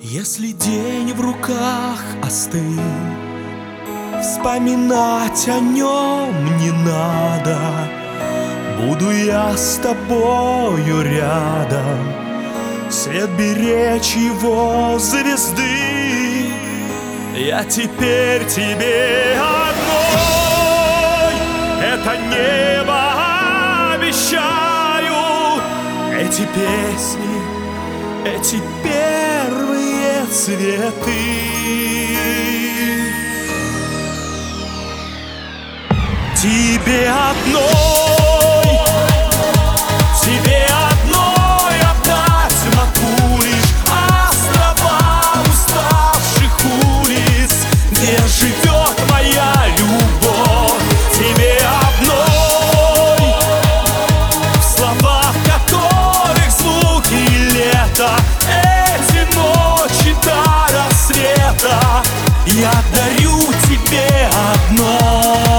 Если день в руках остыл, вспоминать о нем не надо. Буду я с тобою рядом, свет беречь его звезды. Я теперь тебе одной это небо обещаю. Эти песни, эти первые цветы. Тебе одной, тебе одной отдать могу лишь острова уставших улиц, где живет моя любовь. Тебе одной, в словах которых звуки лета, эти ночи до рассвета я дарю тебе одной.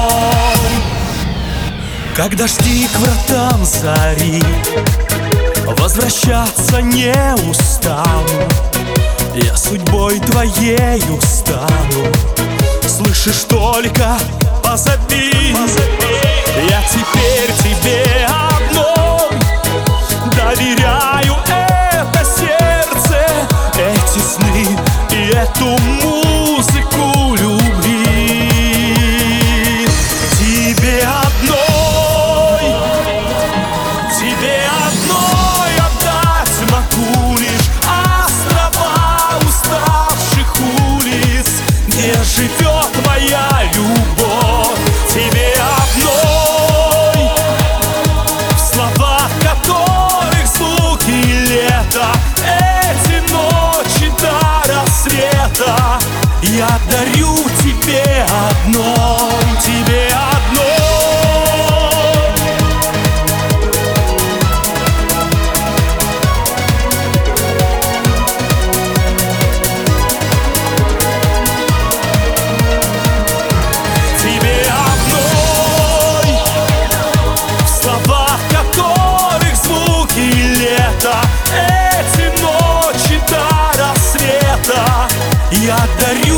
Как дожди к вратам зари, возвращаться не устану. Я судьбой твоею стану, слышишь, только позови. Я теперь тебе одной доверяю это сердце, эти сны и эту музыку любви. Тебе одной, тебе одной отдать могу лишь острова уставших улиц, где живет моя любовь. Тебе одной, в словах которых звуки лета, эти ночи до рассвета я дарю тебе одной, тебе одной. Тебе одной, в словах которых звуки лета, эти ночи до рассвета я дарю